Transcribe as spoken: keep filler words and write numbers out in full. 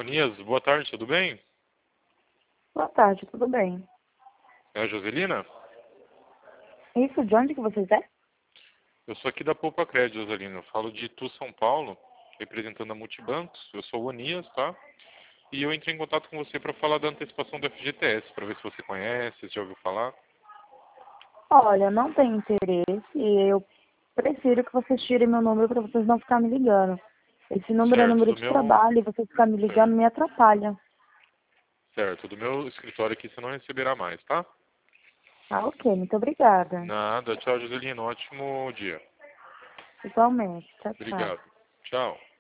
Onias, boa tarde, tudo bem? Boa tarde, tudo bem? É a Joselina? Isso, de onde que vocês é? Eu sou aqui da Poupa Crédito, Joselina. Eu falo de Itu, São Paulo, representando a Multibancos. Eu sou o Onias, tá? E eu entrei em contato com você para falar da antecipação do F G T S, para ver se você conhece, se já ouviu falar. Olha, não tenho interesse e eu prefiro que vocês tirem meu número para vocês não ficarem me ligando. Esse número é Certo, número do de meu... trabalho e vocês ficarem me ligando Certo, me atrapalha. certo. Do meu escritório aqui você não receberá mais, tá? Tá, ok, muito obrigada. Nada, tchau, Joselina. Ótimo dia. Igualmente. Tchau, tchau. Obrigado. Tchau.